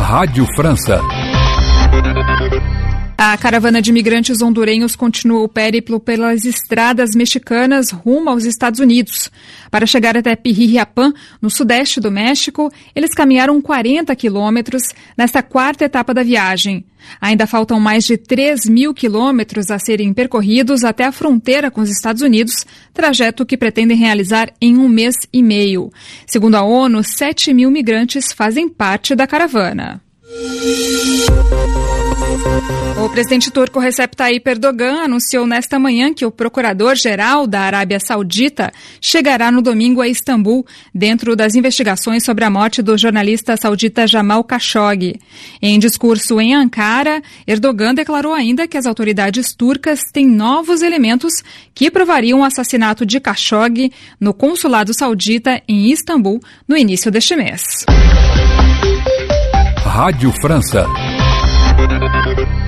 Rádio França. A caravana de imigrantes hondurenhos continua o périplo pelas estradas mexicanas rumo aos Estados Unidos. Para chegar até Pijijapán, no sudeste do México, eles caminharam 40 quilômetros nesta quarta etapa da viagem. Ainda faltam mais de 3.000 quilômetros a serem percorridos até a fronteira com os Estados Unidos, trajeto que pretendem realizar em 1 mês e meio. Segundo a ONU, 7.000 migrantes fazem parte da caravana. O presidente turco Recep Tayyip Erdogan anunciou nesta manhã que o procurador-geral da Arábia Saudita chegará no domingo a Istambul, dentro das investigações sobre a morte do jornalista saudita Jamal Khashoggi. Em discurso em Ankara, Erdogan declarou ainda que as autoridades turcas têm novos elementos que provariam o assassinato de Khashoggi no consulado saudita em Istambul no início deste mês. Rádio França.